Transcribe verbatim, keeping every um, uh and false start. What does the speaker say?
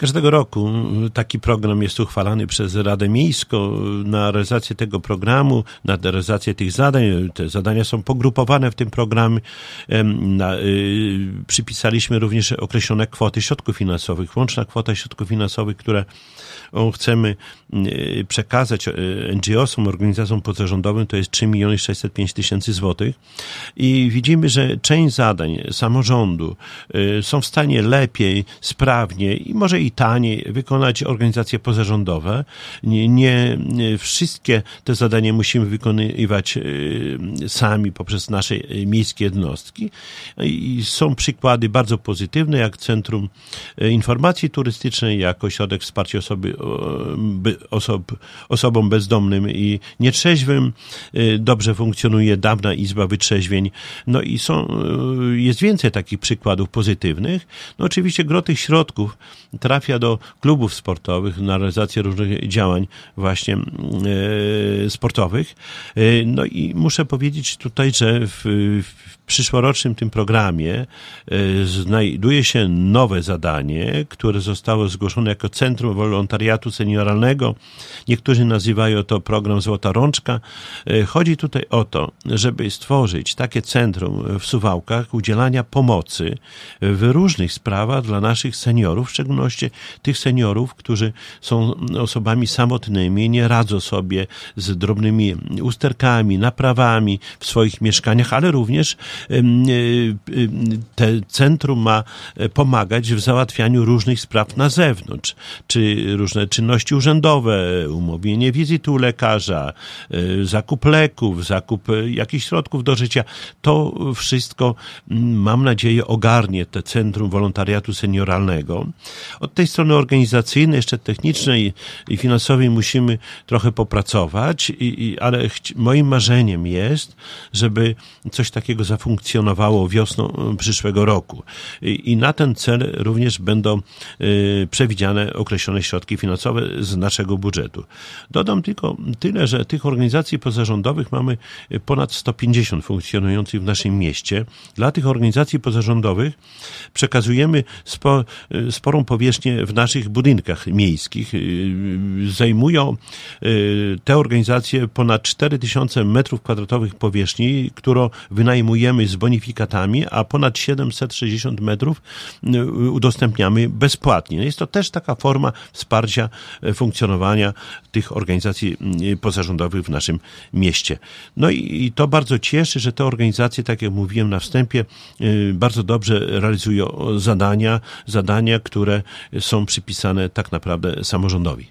Każdego roku taki program jest uchwalany przez Radę Miejską. Na realizację tego programu, na realizację tych zadań, te zadania są pogrupowane w tym programie. Na, y, przypisaliśmy również określone kwoty środków finansowych. Łączna kwota środków finansowych, które chcemy przekazać en dżi osom, organizacjom pozarządowym, to jest trzy miliony sześćset pięć tysięcy złotych. I widzimy, że część zadań samorządu są w stanie lepiej, sprawniej i może i taniej wykonać organizacje pozarządowe. Nie, nie wszystkie te zadania musimy wykonywać sami poprzez nasze miejskie jednostki. I są przykłady bardzo pozytywne, jak Centrum Informacji Turystycznej, jak Ośrodek Wsparcia Osoby, osob, osobom bezdomnym i nietrzeźwym. Dobrze funkcjonuje dawna Izba Wytrzeźwień. No i są, jest więcej takich przykładów pozytywnych. No oczywiście gro tych środków trafia do klubów sportowych na realizację różnych działań właśnie e, sportowych. E, no i muszę powiedzieć tutaj, że w, w przyszłorocznym tym programie e, znajduje się nowe zadanie, które zostało zgłoszone jako Centrum Wolontariatu Senioralnego. Niektórzy nazywają to program Złota Rączka. E, chodzi tutaj o to, żeby stworzyć takie centrum w Suwałkach udzielania pomocy w różnych sprawach dla naszych seniorów, w szczególności tych seniorów, którzy są osobami samotnymi, nie radzą sobie z drobnymi usterkami, naprawami w swoich mieszkaniach, ale również te centrum ma pomagać w załatwianiu różnych spraw na zewnątrz, czy różne czynności urzędowe, umówienie wizyty u lekarza, zakup leków, zakup jakichś środków do życia. To wszystko, mam nadzieję, ogarnie te Centrum Wolontariatu Senioralnego. Od tej strony organizacyjnej, jeszcze technicznej i finansowej musimy trochę popracować, i, i, ale chci- moim marzeniem jest, żeby coś takiego zafunkcjonowało wiosną przyszłego roku. I, i na ten cel również będą y, przewidziane określone środki finansowe z naszego budżetu. Dodam tylko tyle, że tych organizacji pozarządowych mamy ponad sto pięćdziesiąt funkcjonujących w naszym mieście. Dla tych organizacji pozarządowych przekazujemy spo, sporą powierzchnię w naszych budynkach miejskich. Zajmują te organizacje ponad cztery tysiące metrów kwadratowych powierzchni, którą wynajmujemy z bonifikatami, a ponad siedemset sześćdziesiąt metrów udostępniamy bezpłatnie. Jest to też taka forma wsparcia funkcjonowania tych organizacji pozarządowych w naszym mieście. No i to bardzo cieszy, że te organizacje, tak jak mówiłem na wstępie, bardzo dobrze realizują zadania, zadania, które są przypisane tak naprawdę samorządowi.